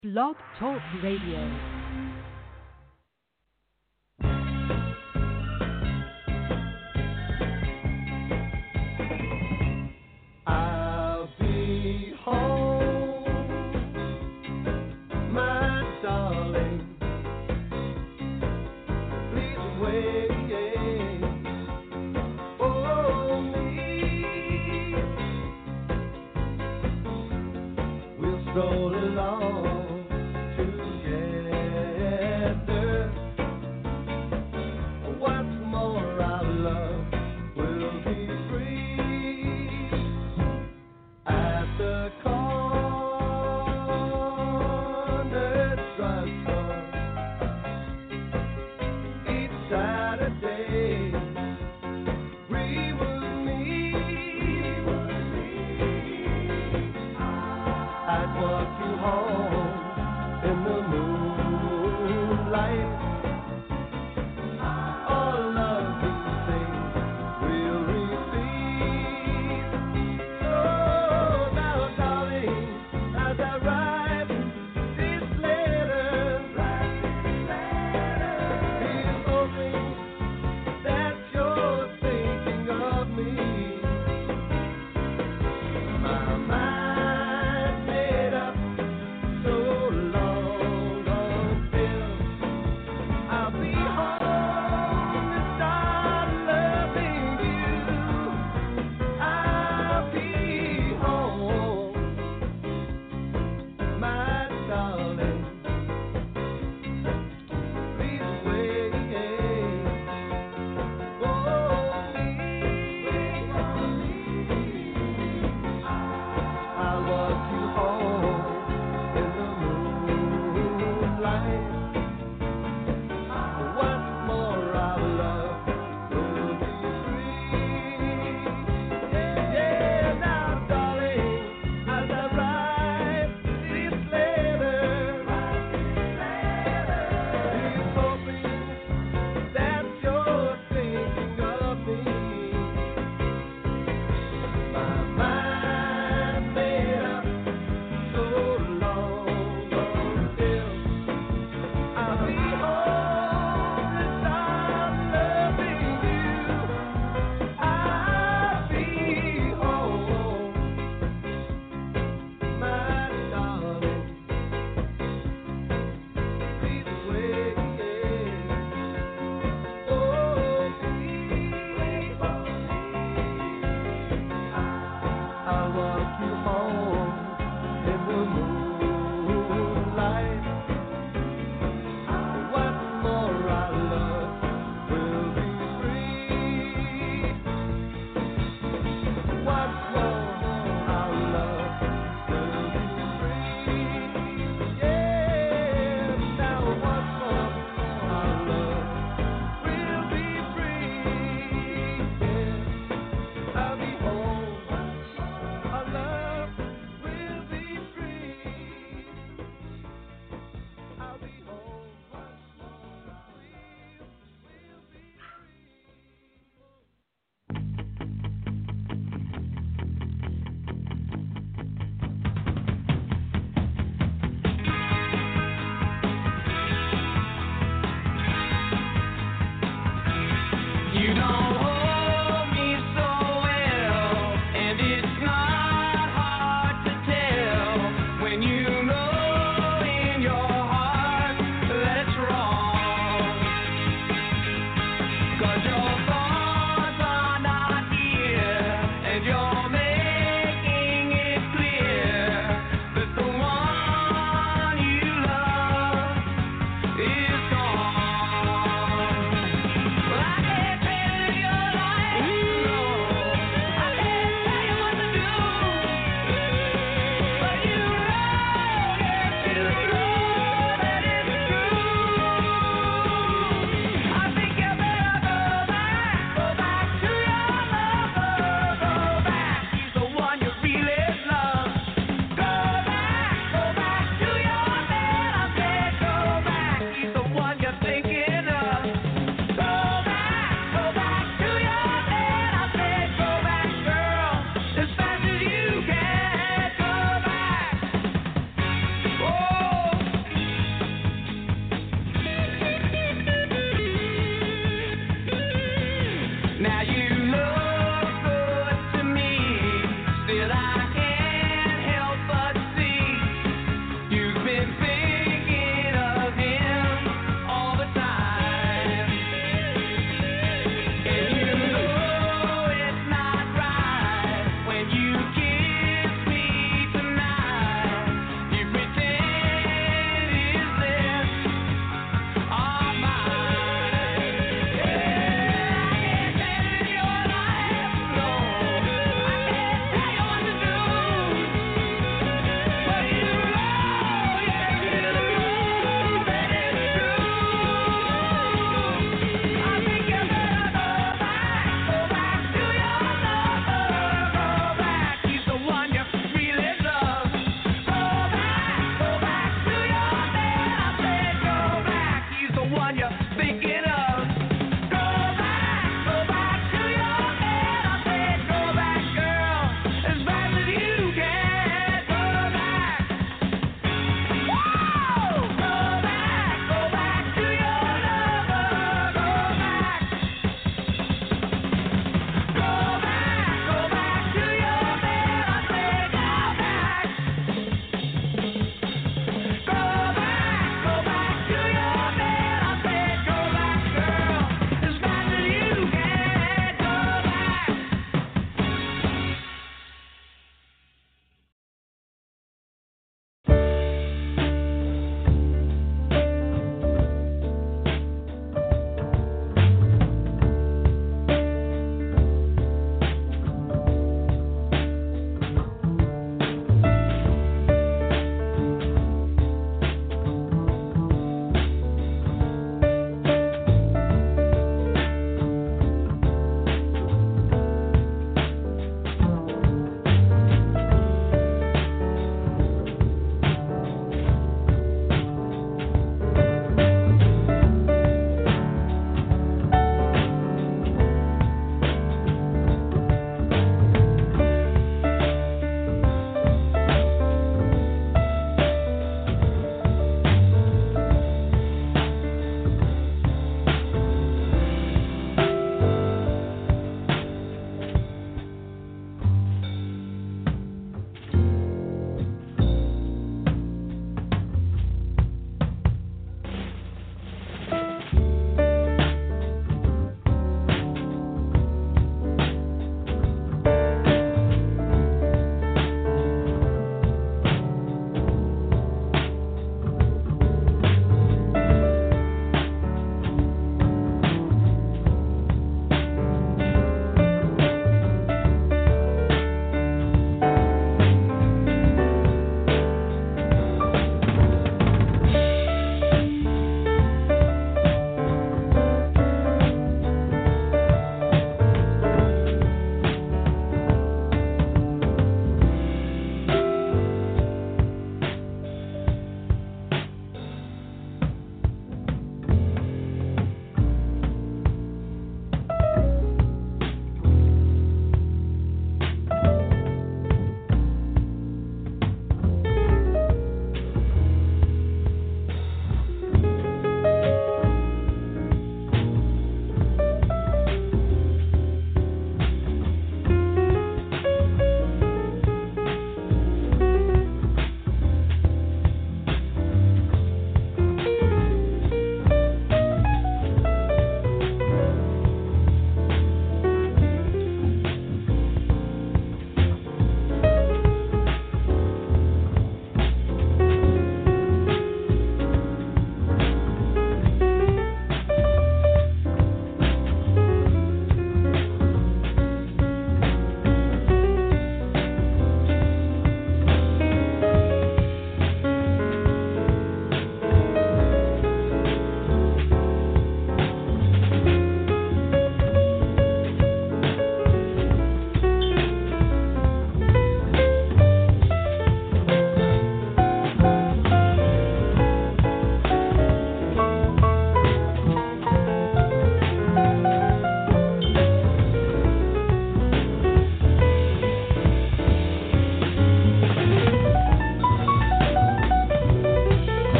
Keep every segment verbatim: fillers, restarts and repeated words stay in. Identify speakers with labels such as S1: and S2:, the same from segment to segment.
S1: Blog Talk Radio.
S2: I'll be home, my darling. Please wait for me. We'll stroll along together.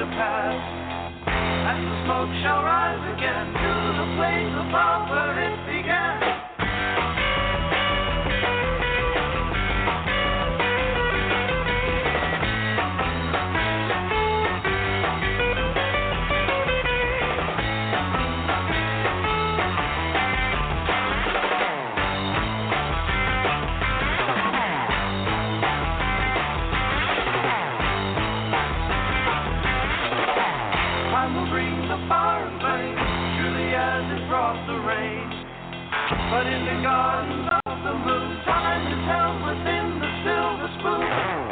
S2: to pass. And the smoke shall rise again to the place above where it began. But in the garden of the moon, time is held within the silver spoon.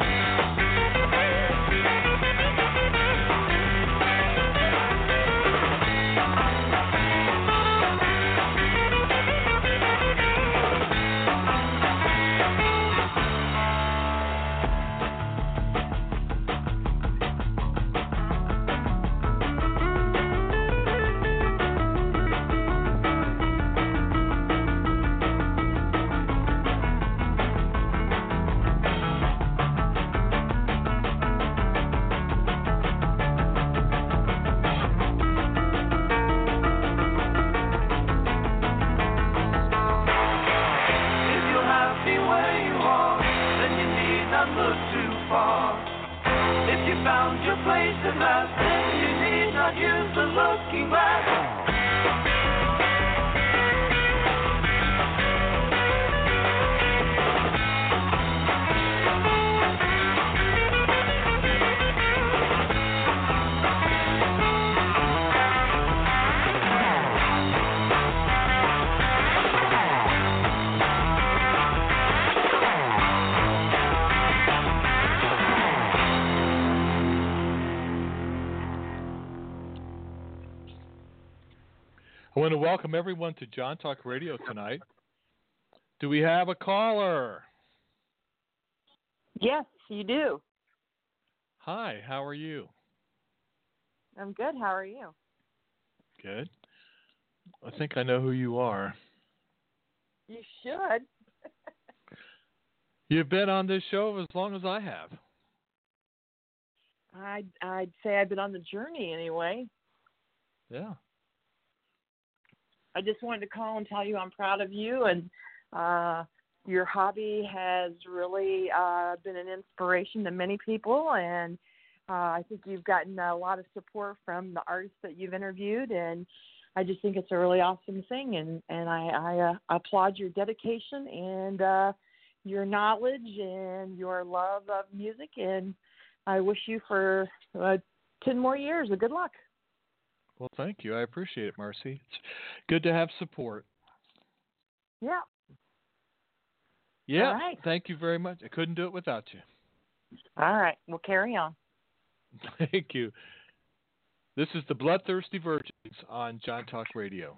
S3: I want to welcome everyone to John Talk Radio tonight. Do we have a caller?
S4: Yes, you do.
S3: Hi, how are you?
S4: I'm good. How are you?
S3: Good. I think I know who you are.
S4: You should.
S3: You've been on this show as long as I have.
S4: I'd, I'd say I've been on the journey anyway.
S3: Yeah.
S4: I just wanted to call and tell you I'm proud of you, and uh, your hobby has really uh, been an inspiration to many people, and uh, I think you've gotten a lot of support from the artists that you've interviewed, and I just think it's a really awesome thing, and, and I, I uh, applaud your dedication and uh, your knowledge and your love of music, and I wish you for uh, ten more years of good luck.
S3: Well, thank you. I appreciate it, Marcy. It's good to have support.
S4: Yeah.
S3: Yeah.
S4: All right.
S3: Thank you very much. I couldn't do it without you.
S4: All right. We'll carry on.
S3: Thank you. This is the Bloodthirsty Virgins on John Talk Radio.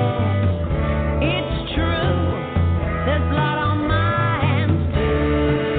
S5: It's true, there's blood on my hands too.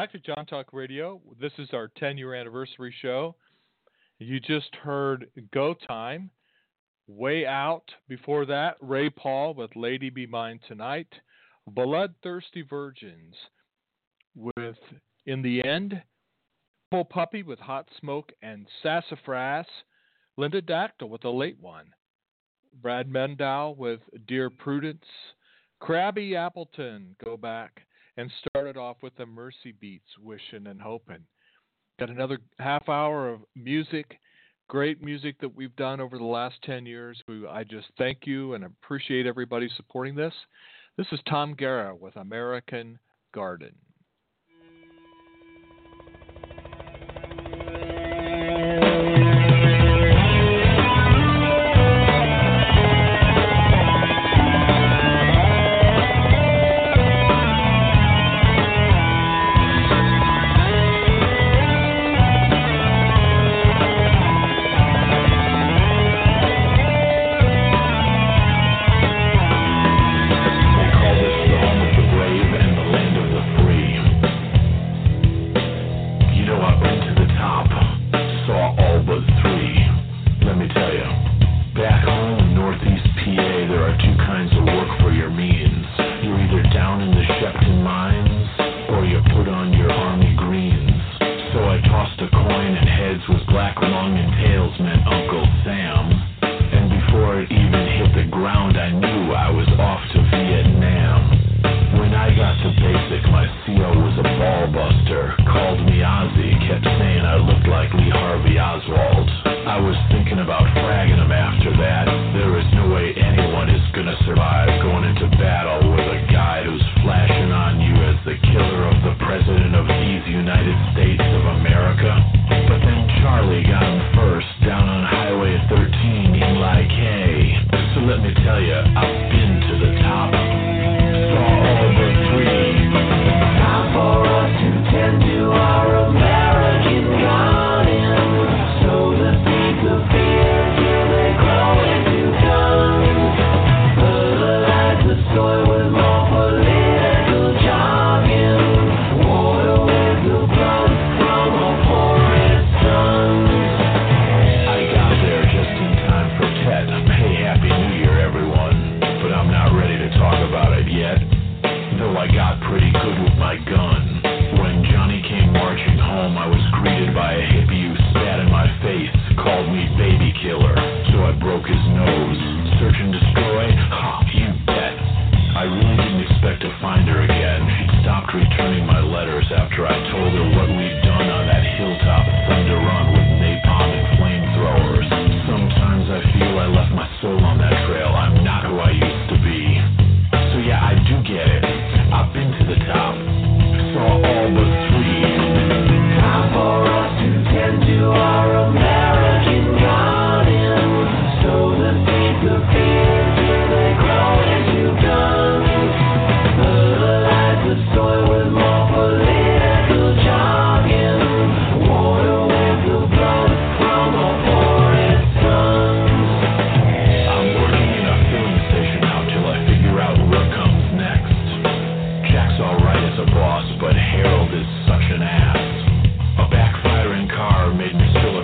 S3: back to John Talk Radio. This is our ten-year anniversary show. You just heard Go Time, Way Out. Before that, Ray Paul with Lady Be Mine Tonight. Bloodthirsty Virgins with In the End. Full Puppy with Hot Smoke and Sassafras. Linda Dactyl with a late one. Brad Mendel with Dear Prudence. Krabby Appleton, Go Back. And started off with the Mercy Beats, Wishin' and Hopin'. Got another half hour of music, great music that we've done over the last ten years. We, I just thank you and appreciate everybody supporting this. This is Tom Guerra with American Garden.
S5: But Harold is such an ass. A backfiring car made me so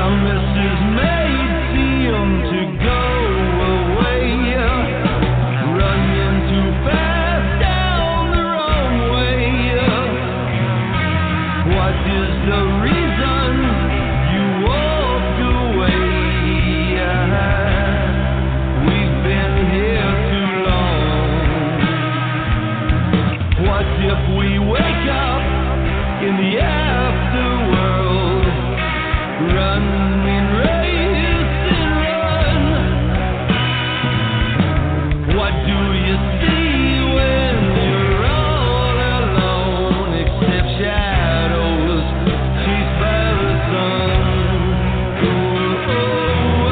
S2: Promises made seem to go away, running too fast down the wrong way. What is the reason you walked away? We've been here too long. What if we wake up in the afterworld? Run and race and run. What do you see when you're all alone? Except shadows chased by the sun. Oh, oh, oh,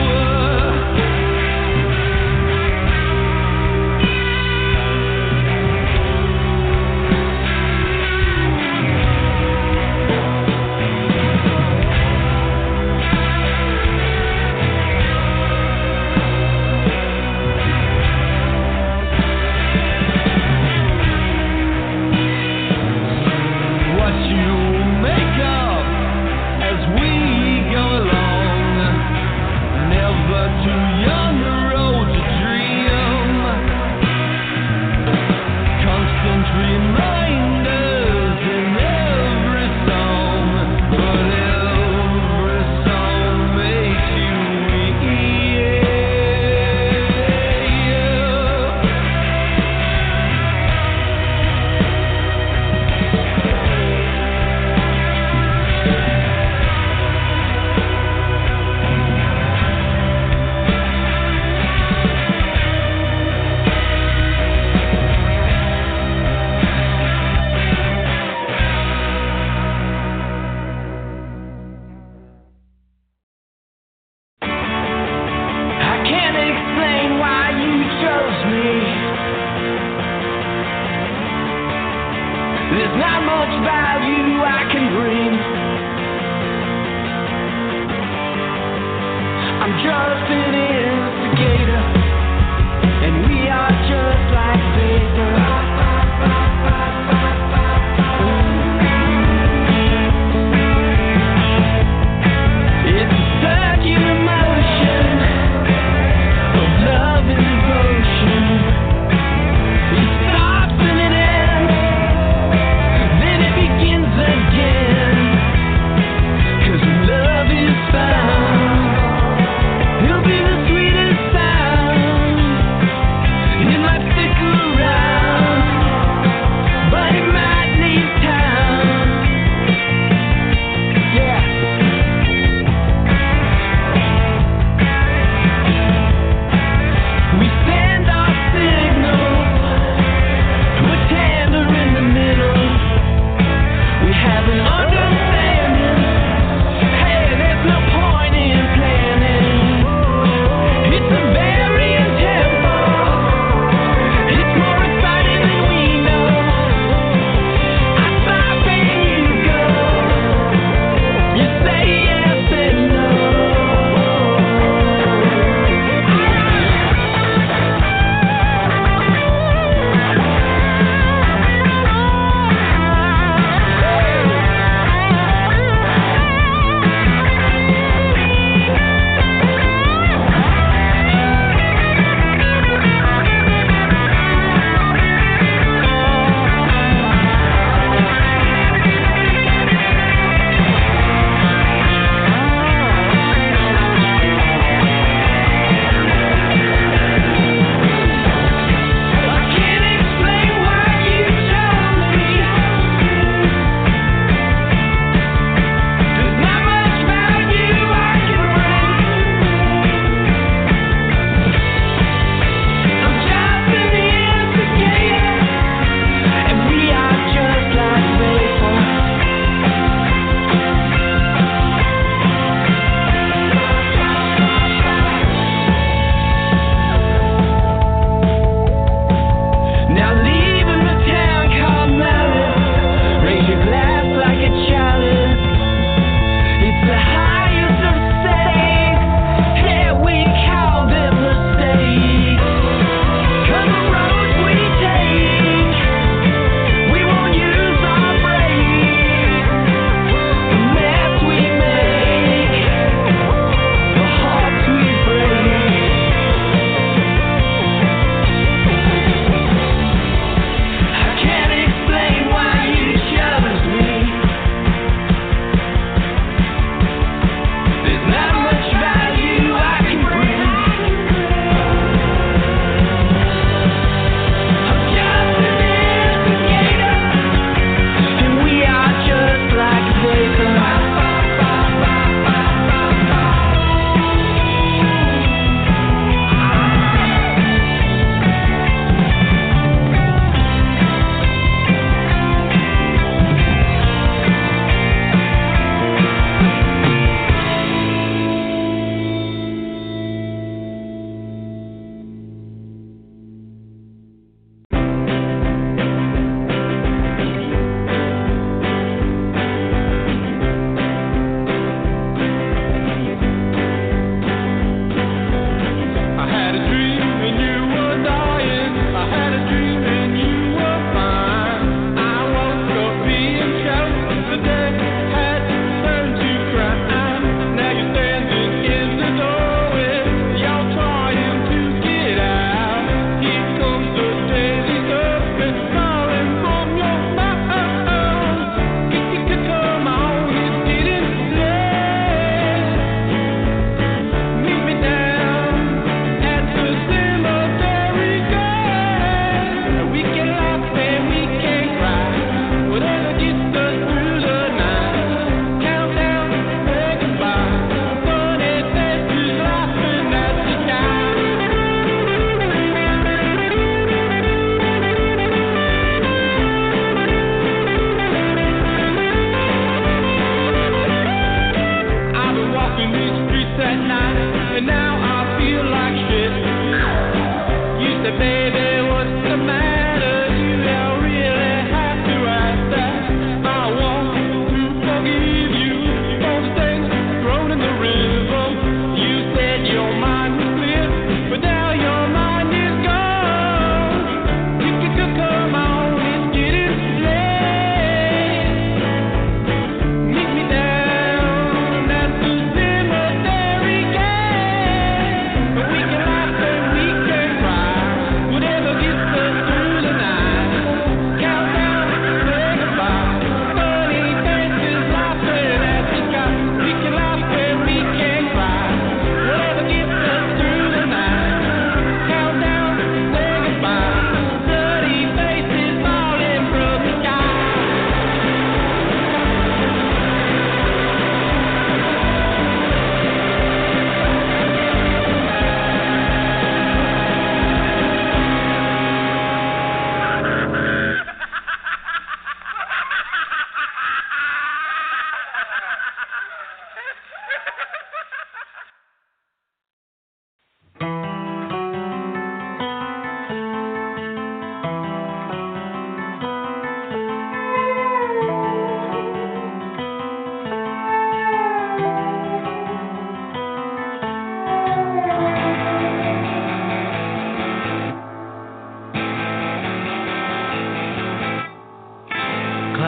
S2: what you make up as we go along. Never too young to road to dream. Constant reminders in every song, but every song makes you weak. I can't explain why you chose me. There's not much value I can bring. I'm just an instigator, and we are just like paper. It's a circular motion of love and devotion. It stops and it ends, then it begins again. 'Cause when love is found, it'll be the sweetest sound.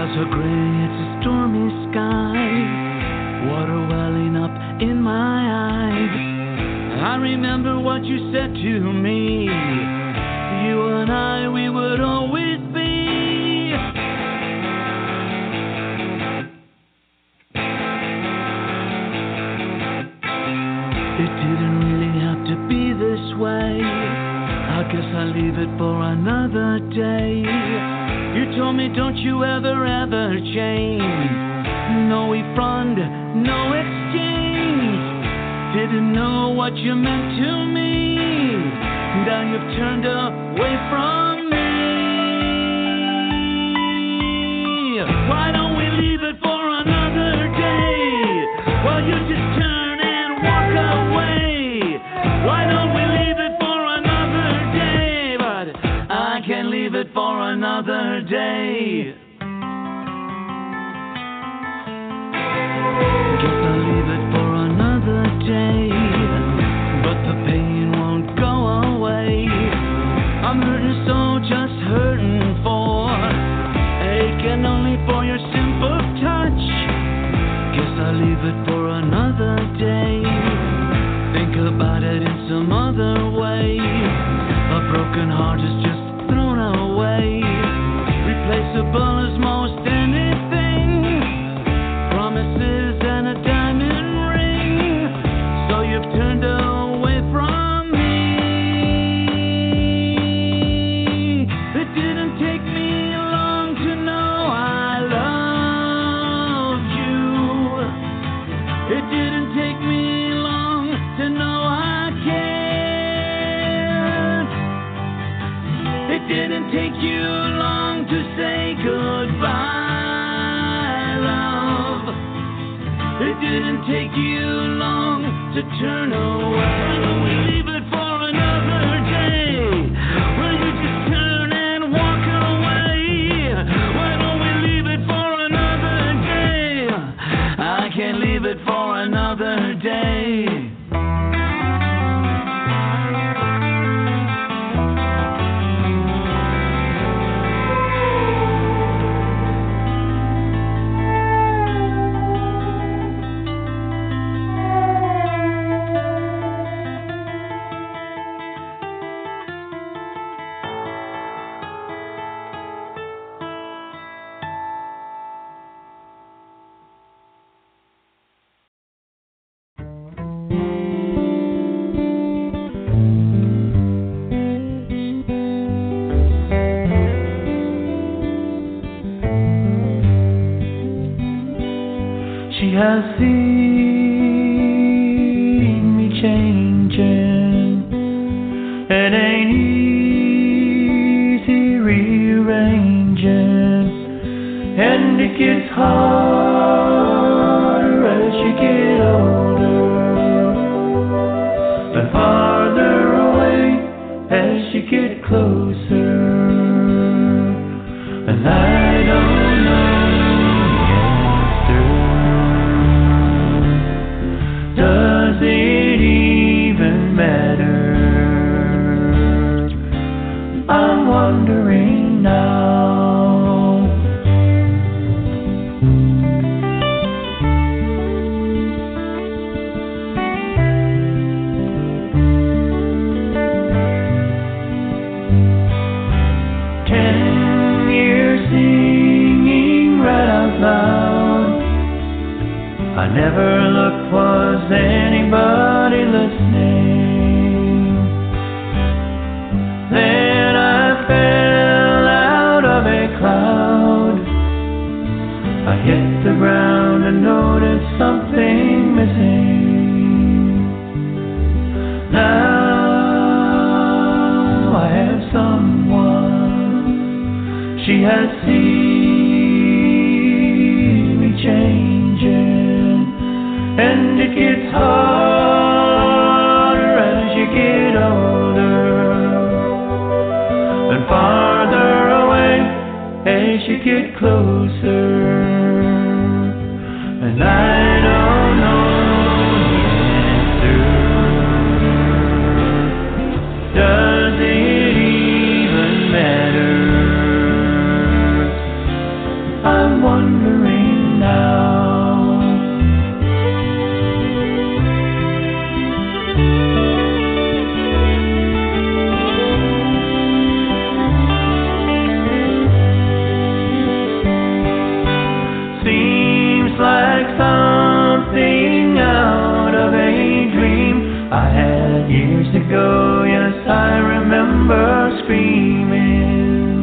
S5: Clouds are gray, it's a stormy sky, water welling up in my eyes. I remember what you said to me, you and I, we would always be. It didn't really have to be this way, I guess I'll leave it for another day. You told me don't you ever, ever change. No refund, no exchange. Didn't know what you meant to me. Now you've turned away from me. Why don't we leave it for another day? Well, you just turn and walk away. Why don't we leave it for another day? But I can't leave it for another day. Guess I'll leave it for another day, but the pain won't go away. I'm hurting so, just hurting for, aching only for your simple touch. Guess I'll leave it for another day. Think about it in some other way. A broken heart is just thrown away, replaceable as most anything. Promises and a diamond ring. So you've turned away from me. It didn't take me long to know I loved you. It didn't take me long to know I cared. It didn't take you long to say goodbye, love. It didn't take you long to turn away. Why don't we leave it for another day? Will you just turn and walk away? Why don't we leave it for another day? I can't leave it for another day. She has seen me changing. It ain't easy rearranging, and it gets harder as you get older, and farther away as you get closer. And I don't know. Does it even matter? I'm wondering now. Ten years singing right out loud. I never looked, was anybody listening? Then I fell out of a cloud. I hit the ground and noticed something missing. Now I have someone. She has seen me changing, and it gets harder as you get older, and farther away as you get closer. And I don't know the answer. Does it even matter? I'm wondering now. Like something out of a dream I had years ago. Yes, I remember screaming.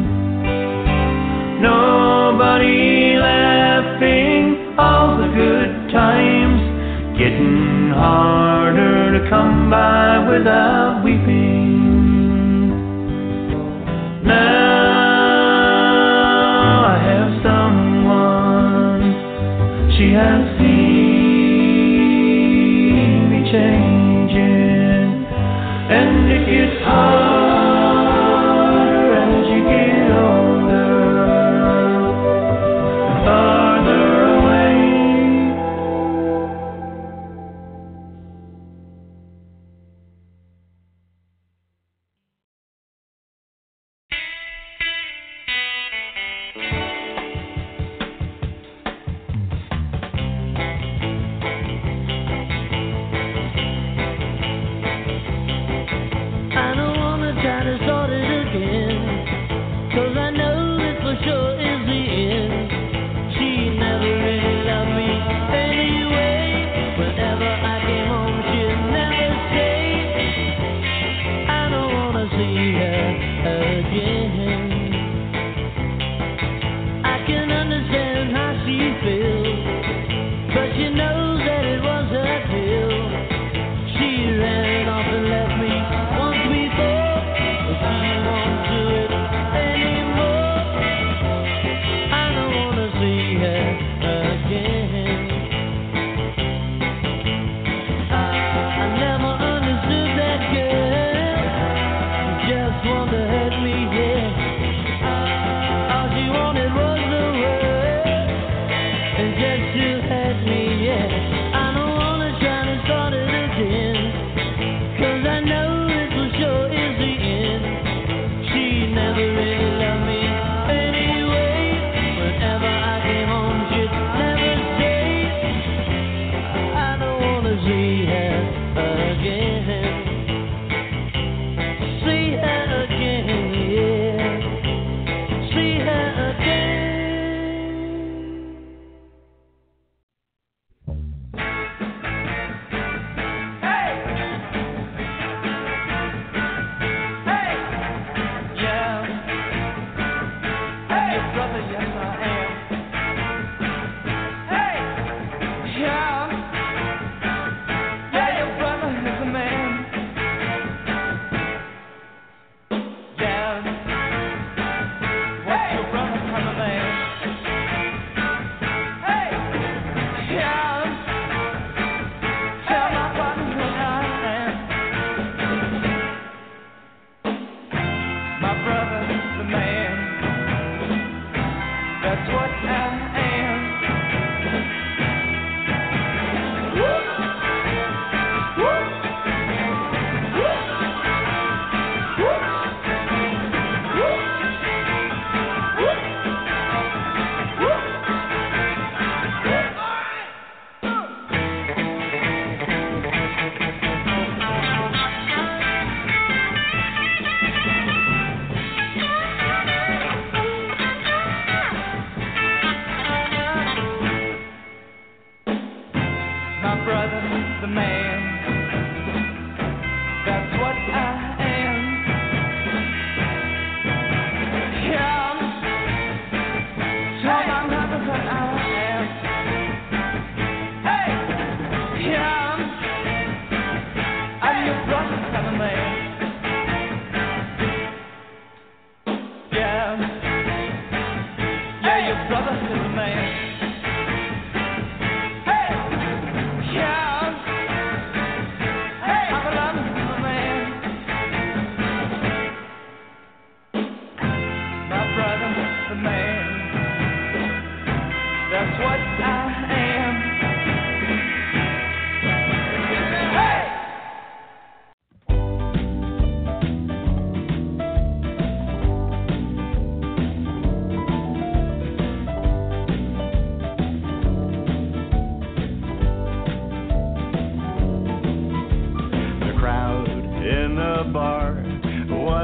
S5: Nobody laughing, all the good times getting harder to come by without weeping. Now I have someone. She has seen me changing, and it gets harder as you get older and farther away.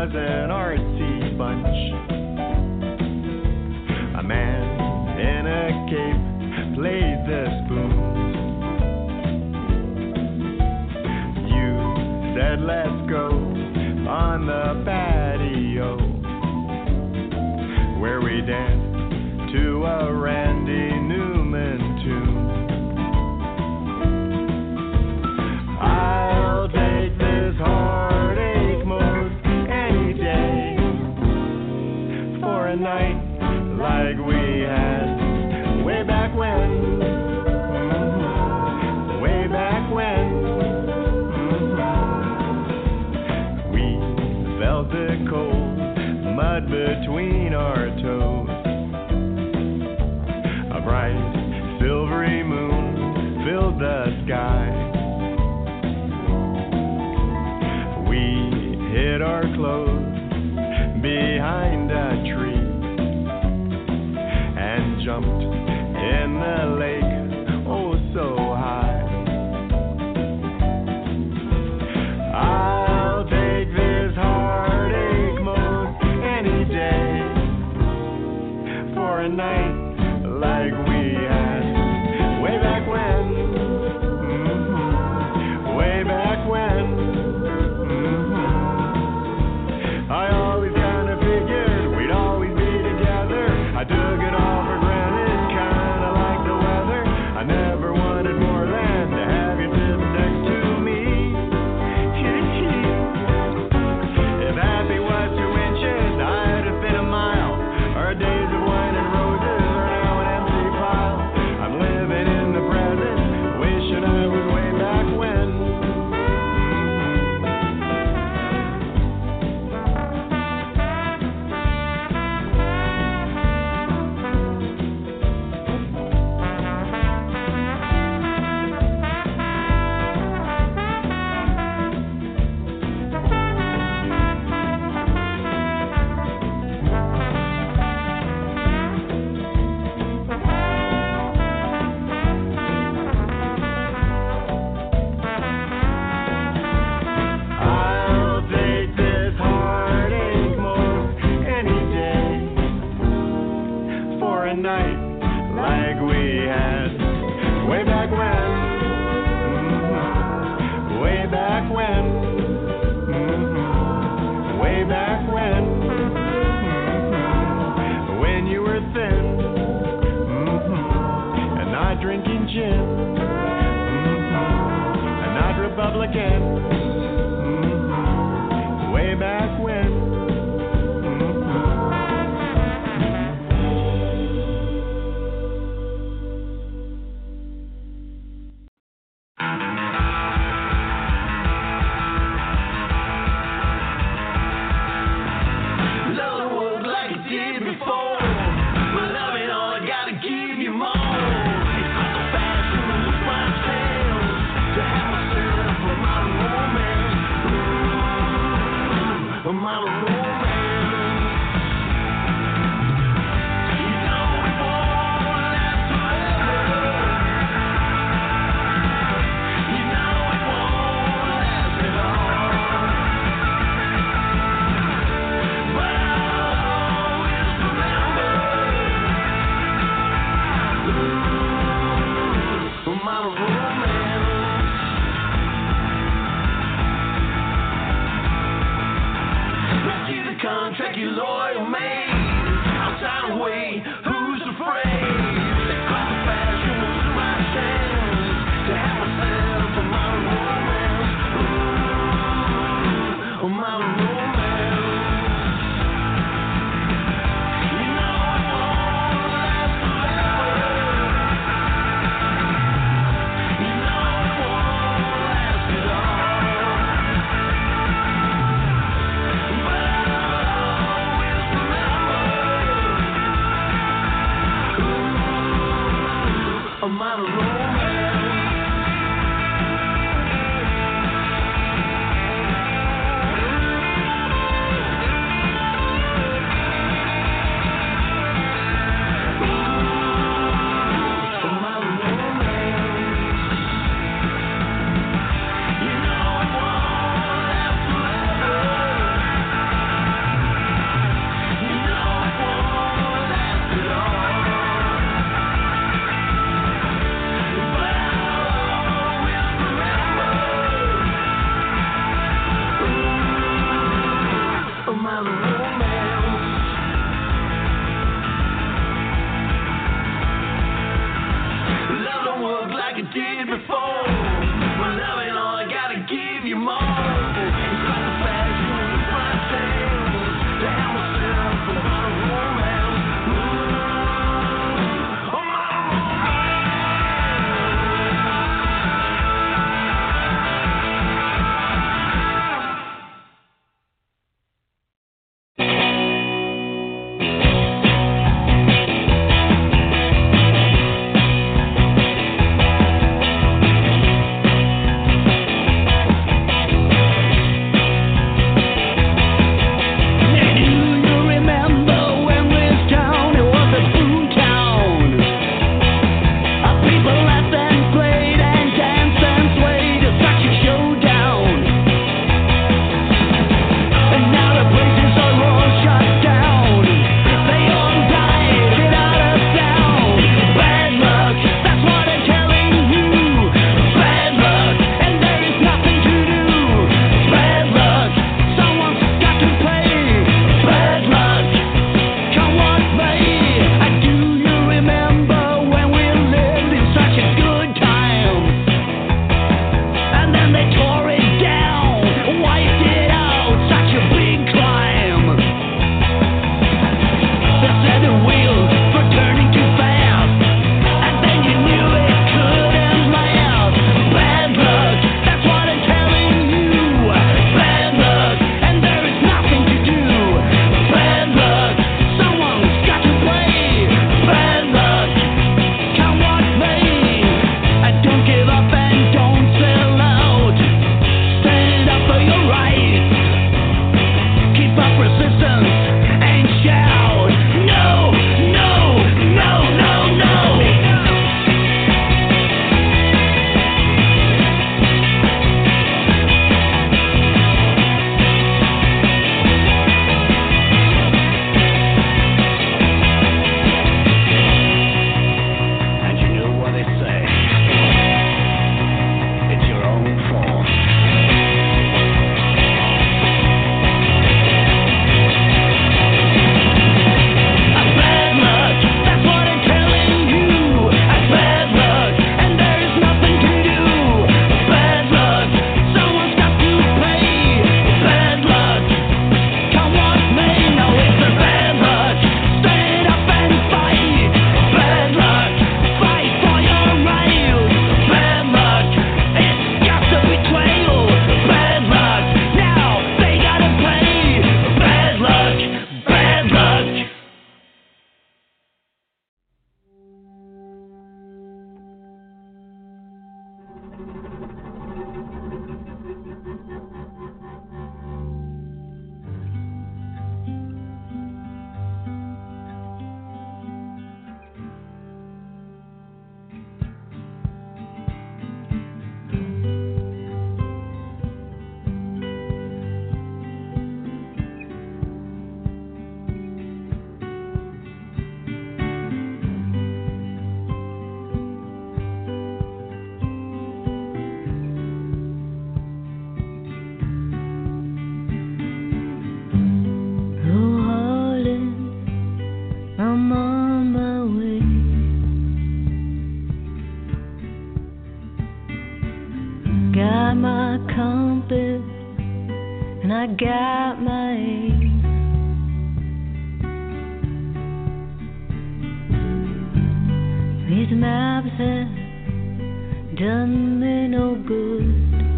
S6: was an artsy bunch. A man in a cape played the spoons. You said let's go on the patio, where we danced to a Randy Newman tune. I'll take this heartache most any day for a night like we had way back when. Mhm. Way back when. Mhm. We felt the cold mud between our toes. A bright silvery moon filled the sky. We hid our clothes behind a tree and jumped in the lake, oh so high. I'll take this heartache most any day for a night like we had way back when. Mhm. Way back when. Mhm. I always kind of figured we'd always be together. I took it all for granted, kind of like the weather. I never wanted more than to have you sitting next to me. If happy was two inches, I'd have been a mile. Our days of wine and roses are now an empty pile. I'm living in the present, wishing I was way back when. I'll take this heartache most any day for a night like we had way back when. Mhm. Way back when. Mhm. Way back when. Mhm. When you were thin. Mhm. And not drinking gin. Mhm. And not Republican. Mhm. Way back when.
S2: Doesn't work like it did before, but love it all, I gotta give you more. It's like a fashion lose myself to have myself a modern romance. Ooh, a modern romance. You know it won't last forever. You know it won't last at all. But I'll always remember. Ooh, my romance. Let's see the contract you loyal made. I'll sign away. Who's afraid? They call the fashion was my chance to have myself a modern romance. Ooh, a modern romance. You know it won't last forever. You know it won't last at all. But I'll always remember. Ooh, a modern romance. Ooh, a modern romance. You know it won't last forever. did before. When loving all, I gotta give you more. It's quite the fashion with the front tails. To have myself a lot of romance. Ooh, oh my
S7: I got my aim. These maps have done me no good.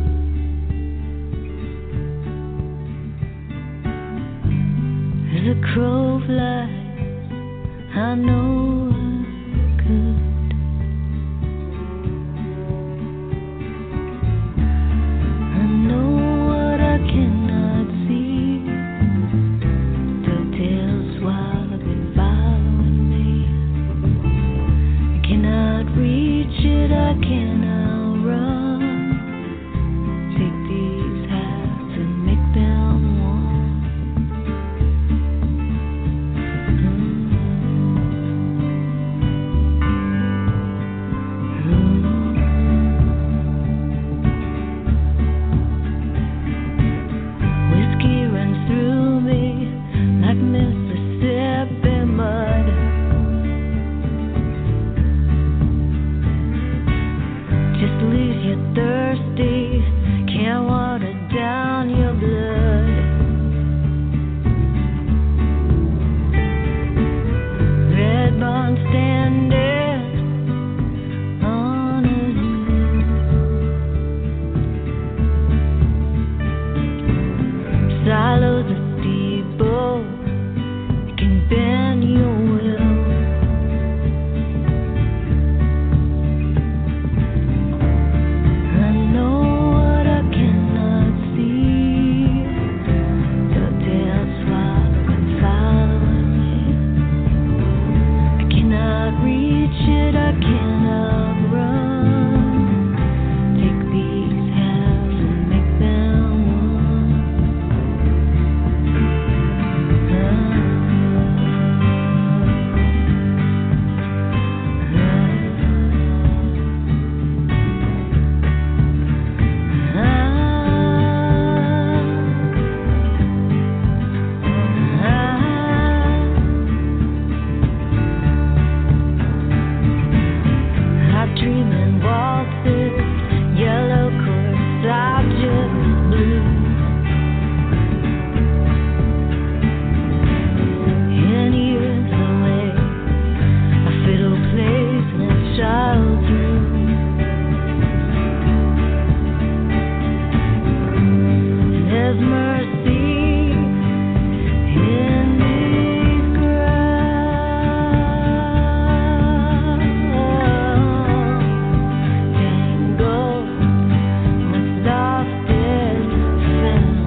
S7: As a crow flies, I know I could. I know what I cannot see. Tell tales while I've been following me. I cannot reach it, I cannot run. Take these hats and make them one. Whiskey runs through me like Mississippi mud. you're thirsty, can't water down your blood. Red bond standing on his knees. Silos of steeple can bend your will. I know what I cannot see. The tail swallowing, following me. I cannot reach it, I cannot run. Take these halves and make them I dream in waltzes, yellow corsages, blue. And years away, a fiddle plays in a child's room. There's mercy in these grounds, tangled with softest sound.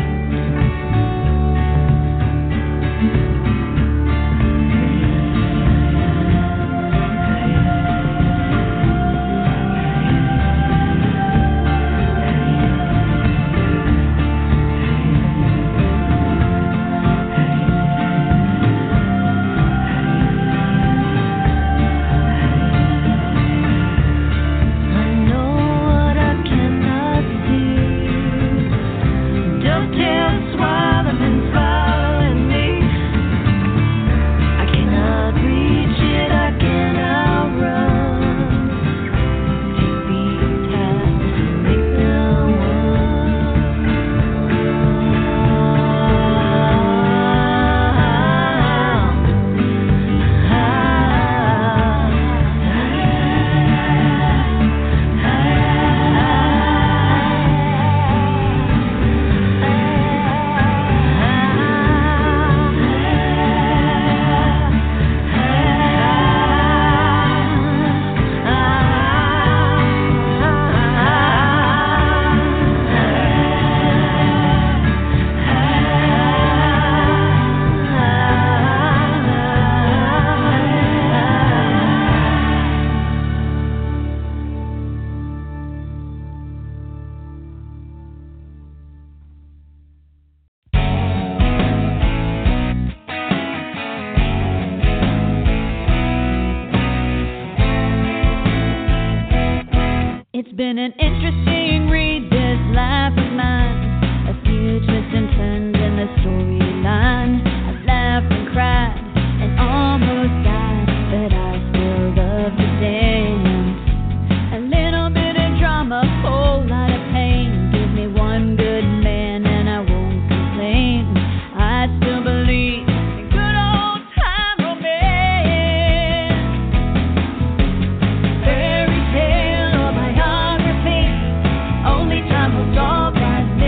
S7: I know what I cannot see. Dovetails swallowing, following me. I cannot reach it, I cannot run. Take these halves and make them It's been an interesting read, this life of mine. A few twists and turns in the storyline. I've laughed and cried and almost died, but I still love to dance. A little bit of drama, whole lot of pain. Give me one good man and I won't complain. I still believe in good old time romance. Fairy tale or biography, only time will solve right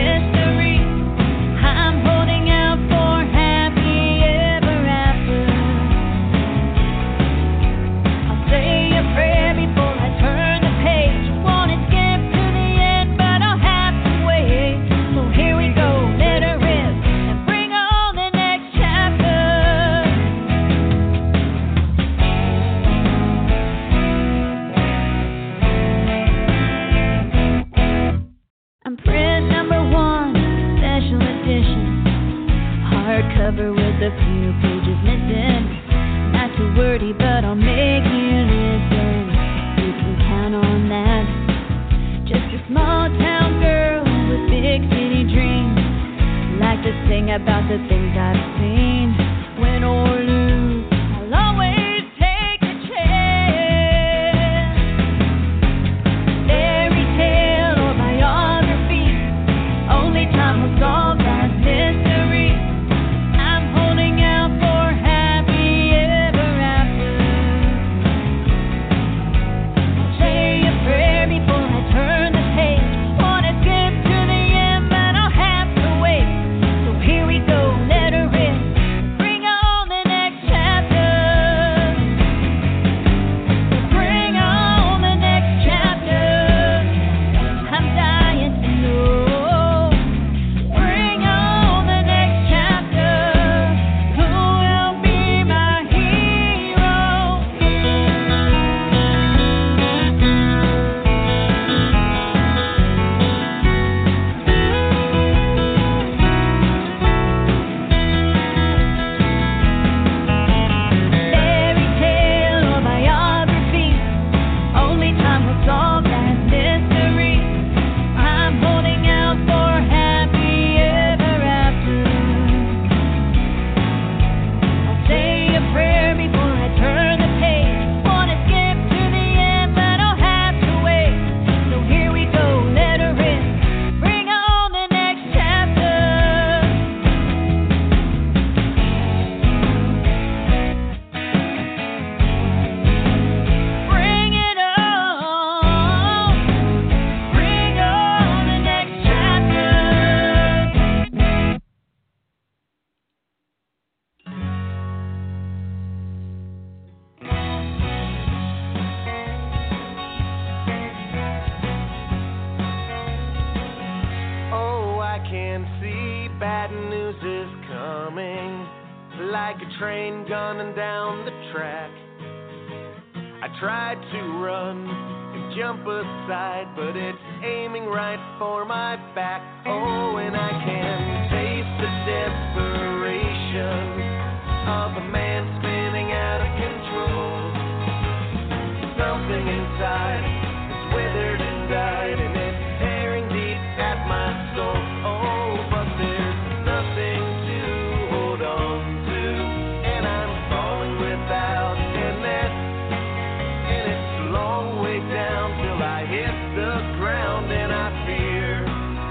S6: like a train gunning down the track. I tried to run and jump aside, but it's aiming right for my back. Oh, and I can taste the desperation of a man spinning out of control. Something inside is withered and died, and it's tearing deep at my soul. Oh, but there's nothing to hold on to, and I'm falling without a net. And it's a long way down till I hit the ground, and I fear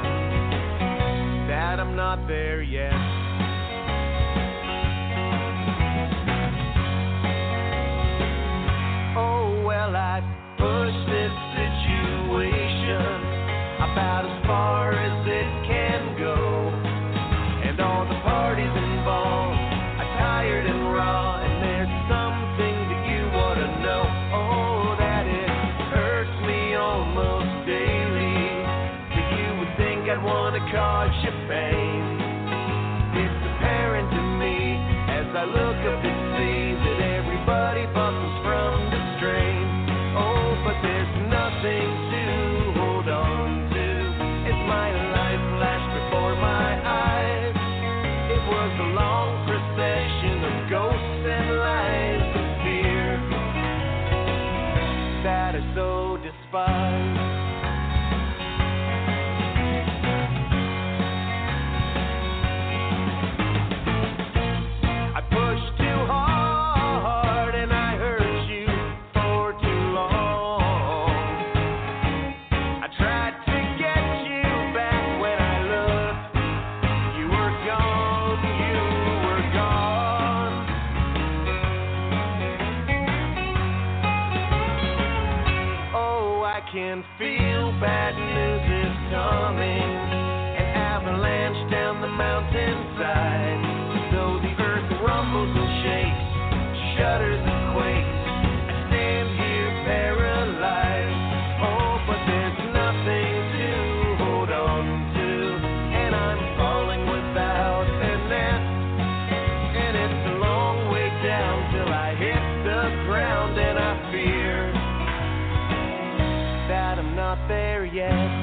S6: that I'm not there yet. I pushed this situation about as far as it can go, and all the parties involved are tired and raw, and there's something that you ought to know. Oh, that it hurts me almost daily, that you would think I'd want to cause you pain. It's apparent to me as I look up and see that everybody buckles from the strain. But there's nothing to hold on to as my life flashed before my eyes. It was a long procession of ghosts and lies of fear that I so despise. I pushed too hard and I hurt you for too long. Can feel bad news is coming, an avalanche down the mountainside. Though the earth rumbles and shakes, shudders and quakes, I stand here paralyzed. Oh, but there's nothing to hold on to, and I'm falling without a net. And it's a long way down till I hit the ground, and I fear that I'm not there yet.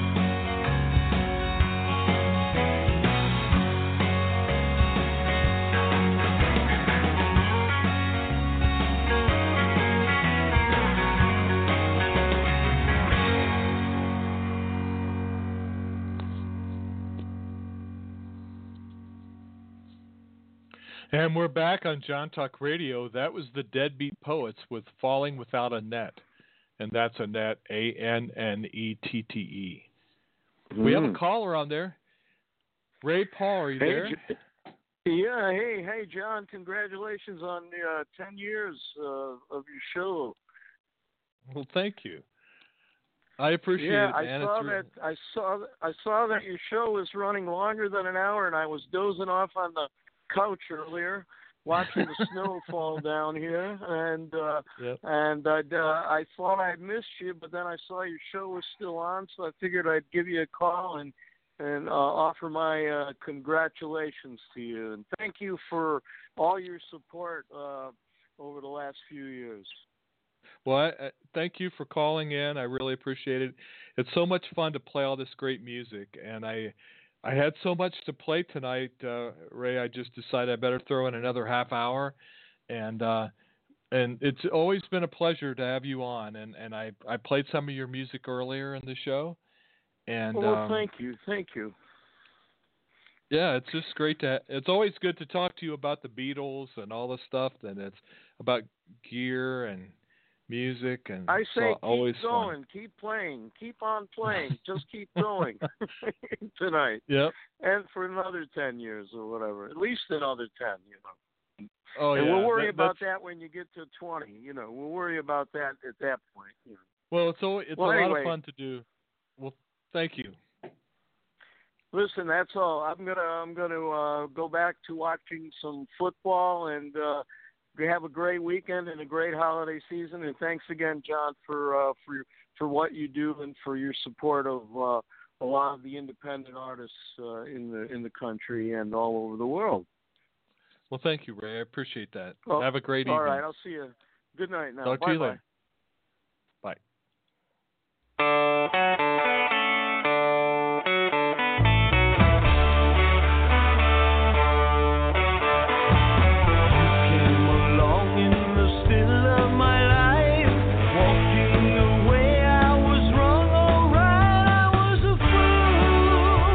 S3: And we're back on John Talk Radio. That was the Deadbeat Poets with Falling Without a Net. And that's Annette, A N N E T T E. Mm. We have a caller on there. Ray Paul, are you
S8: hey,
S3: there?
S8: J- yeah, hey, hey, John, congratulations on the uh, ten years uh, of your show.
S3: Well, thank you. I appreciate
S8: yeah,
S3: it,
S8: I
S3: man.
S8: saw
S3: it's
S8: that. I saw. I saw that your show was running longer than an hour, and I was dozing off on the couch earlier, watching the snow fall down here, and uh,
S3: yep.
S8: and I'd, uh, I thought I'd missed you, but then I saw your show was still on, so I figured I'd give you a call and and uh, offer my uh, congratulations to you, and thank you for all your support uh, over the last few years.
S3: Well, I, I, thank you for calling in. I really appreciate it. It's so much fun to play all this great music, and I I had so much to play tonight, uh, Ray. I just decided I better throw in another half hour, and uh, and it's always been a pleasure to have you on. And, and I, I played some of your music earlier in the show, and
S8: well,
S3: um,
S8: thank you, thank you.
S3: Yeah, it's just great to. It's always good to talk to you about the Beatles and all the stuff, and it's about gear and music, and
S8: I say
S3: keep
S8: always going,
S3: fun.
S8: keep playing, keep on playing, just keep going tonight.
S3: Yep.
S8: And for another ten years or whatever, at least another ten, you know.
S3: Oh
S8: and
S3: yeah.
S8: we'll worry
S3: that,
S8: about that when you get to twenty. You know, we'll worry about that at that point. You know.
S3: Well, it's always, it's
S8: well,
S3: a
S8: anyway,
S3: lot of fun to do. Well, thank you.
S8: Listen, that's all. I'm gonna I'm gonna uh, go back to watching some football and. Uh, Have a great weekend and a great holiday season, and thanks again, John, for uh, for for what you do and for your support of uh, a lot of the independent artists uh, in the in the country and all over the world.
S3: Well, thank you, Ray. I appreciate that.
S8: Well,
S3: Have a great
S8: all
S3: evening.
S8: All right, I'll see you. Good night now.
S3: Talk to
S8: Bye
S3: you
S8: bye.
S3: later. Bye.
S6: Came along in the still of my life, walking away. I was wrong, alright. I was a fool.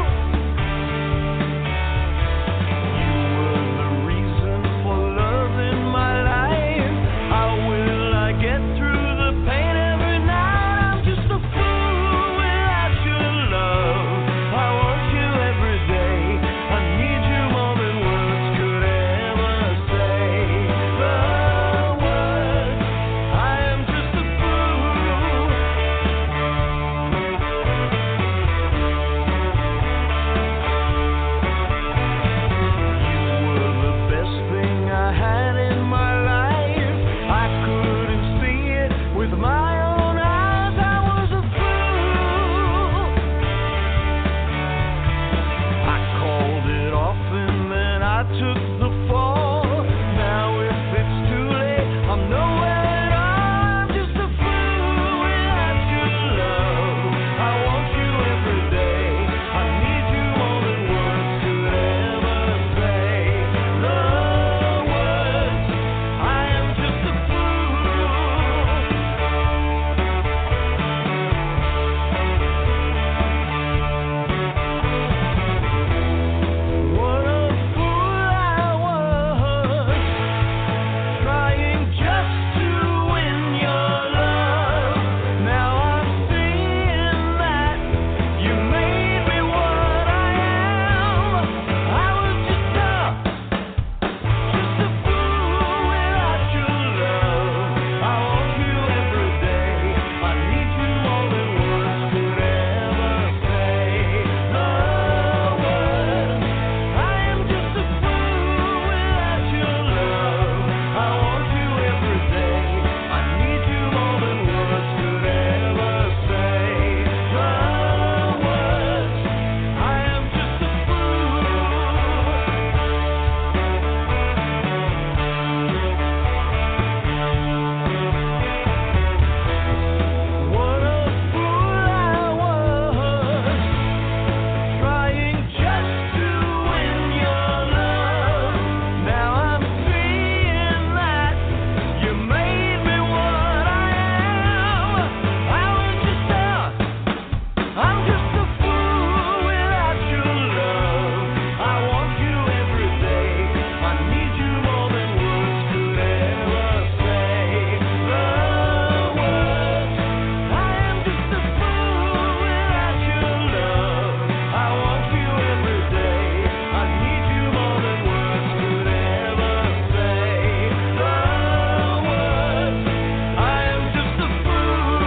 S6: You were the reason for love in my life. How will I get through the pain every night? I'm just a fool without your love. I want you every day. I need you more than words could ever say. The words, I am just a fool. You were the best thing I had in my life. I couldn't see it with my own eyes. I was a fool. I called it off and then I took the fall. Now if it's too late, I'm nowhere at all. I'm just a fool without your love. I want you every day. I need you more than words could ever say. The words, I am just a fool. What a fool I was, trying just to win your love. Now I'm seeing that you made me what I am. I was just a, just a fool without your love. I want you every day. I need you more than words could ever say. The words, I am just a fool without your love. I want you every day. I need you more than words could ever say. The words, I am just a fool. What a fool I was, trying just to win your love. Now I'm seeing that you made me what I am. I was just a, I'm just a fool without your love. I want you every day. I need you more than words could ever say. The words, I am just a fool without your love. I want you every day. I need you more than words could ever say. The words, I am just a fool.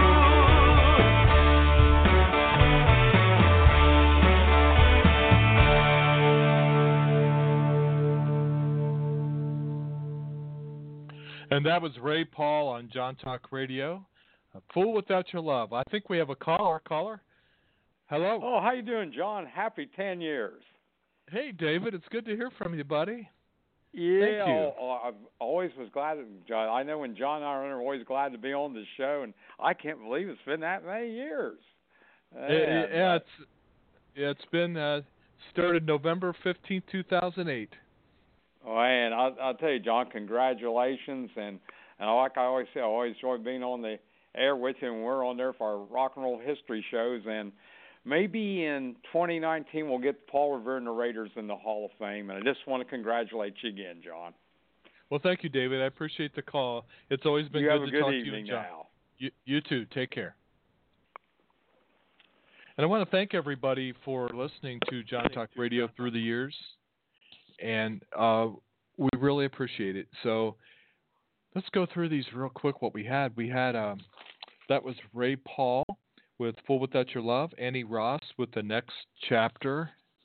S3: And that was Ray Paul on John Talk Radio. A Fool Without Your Love. I think we have a caller. Caller? Hello.
S9: Oh, how you doing, John? Happy ten years.
S3: Hey, David. It's good to hear from you, buddy.
S9: Yeah,
S3: Thank you.
S9: oh, I always was glad. To, John, I know when John and I are always glad to be on the show, and I can't believe it's been that many years.
S3: Yeah, yeah, yeah, it's yeah, it's been uh, started November fifteenth, two thousand eight.
S9: Oh, and I'll, I'll tell you, John, congratulations, and and like I always say, I always enjoy being on the air with you, and we're on there for our rock and roll history shows, and maybe in twenty nineteen we'll get Paul Revere and the Raiders in the Hall of Fame, and I just want to congratulate you again, John.
S3: Well, thank you, David. I appreciate the call. It's always been
S9: you
S3: good
S9: have a
S3: to
S9: good
S3: talk to you
S9: evening
S3: and John.
S9: now.
S3: You, you too. Take care. And I want to thank everybody for listening to John Talk Radio through the years, and uh, we really appreciate it. So let's go through these real quick. What we had, we had um, that was Ray Paul with "Fool Without Your Love," Annie Ross with "The Next Chapter,"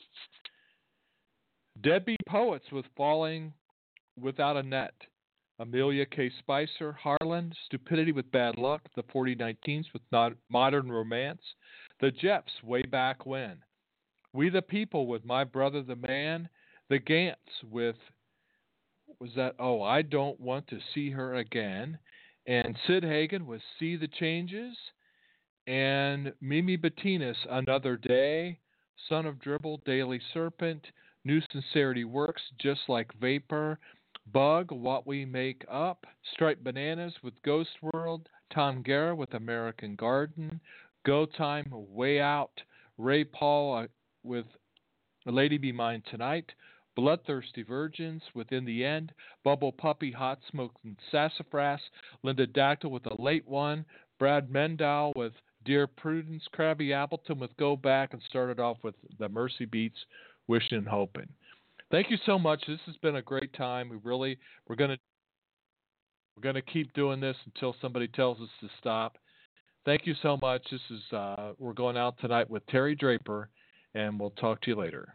S3: Deadbeat Poets with "Falling Without a Net," Amelia K. Spicer, Harlan, Stupidity with Bad Luck, the forty nineteens with not Modern Romance, the Jeffs, Way Back When, We the People with My Brother the Man, the Gants with was that, oh, I Don't Want to See Her Again. And Sid Hagen was See the Changes. And Mimi Bettinas, Another Day. Son of Dribble, Daily Serpent. New Sincerity Works, Just Like Vapor. Bug, What We Make Up. Striped Bananas with Ghost World. Tom Guerra with American Garden. Go Time, Way Out. Ray Paul uh, with Lady Be Mine Tonight. Bloodthirsty Virgins with In the End. Bubble Puppy, Hot Smoke and Sassafras. Linda Dactyl with A Late One. Brad Mendel with Dear Prudence. Krabby Appleton with Go Back, and started off with the Mercy Beats, Wishing and Hoping. Thank you so much. This has been a great time. We really we're gonna we're gonna keep doing this until somebody tells us to stop. Thank you so much. This is uh, we're going out tonight with Terry Draper, and we'll talk to you later.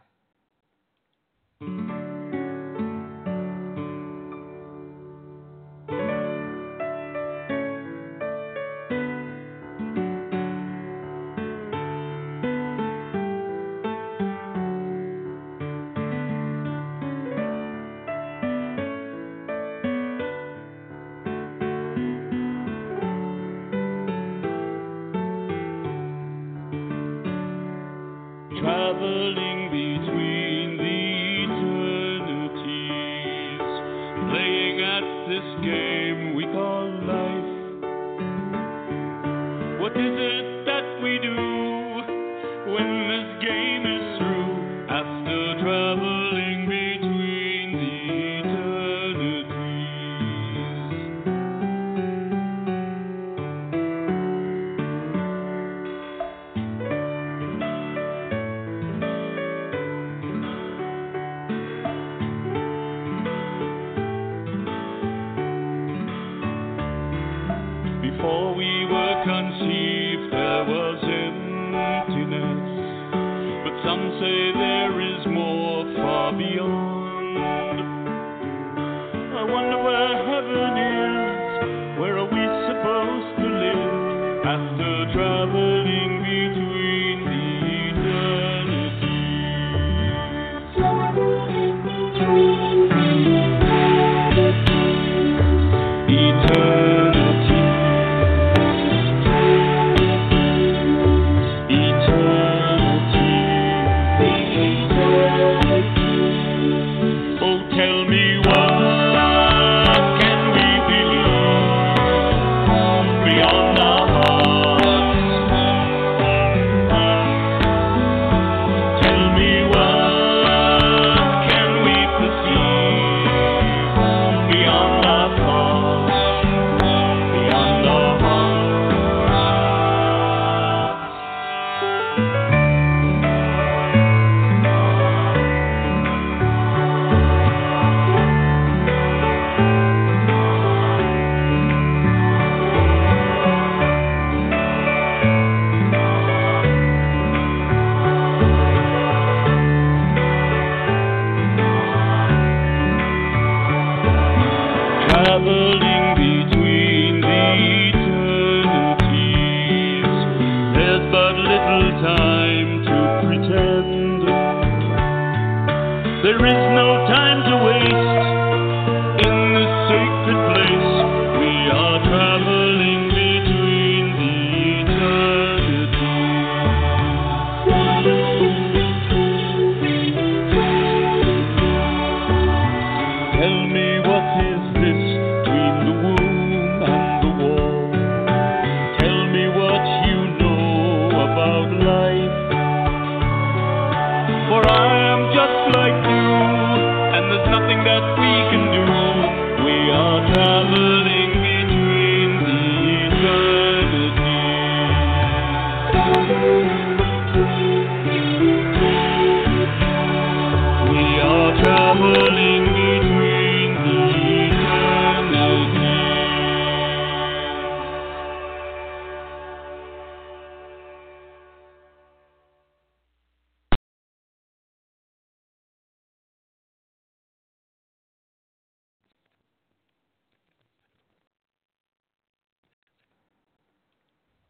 S5: Traveling between the eternities, playing at this game we call life. What is it that we do when this game is through? After traveling between the eternities. Before we were conceived, there was emptiness, but some say there is more far beyond. I wonder where heaven is, where are we supposed to live after traveling between the eternities? Eternity. Traveling between the eternities, there's but little time to pretend. There is no time to waste in this sacred place. We are traveling between the eternities. Tell me, what is this between the womb and the wall? Tell me what you know about life. For I am just like you, and there's nothing that we can do. We are traveling between the eternities. We are traveling.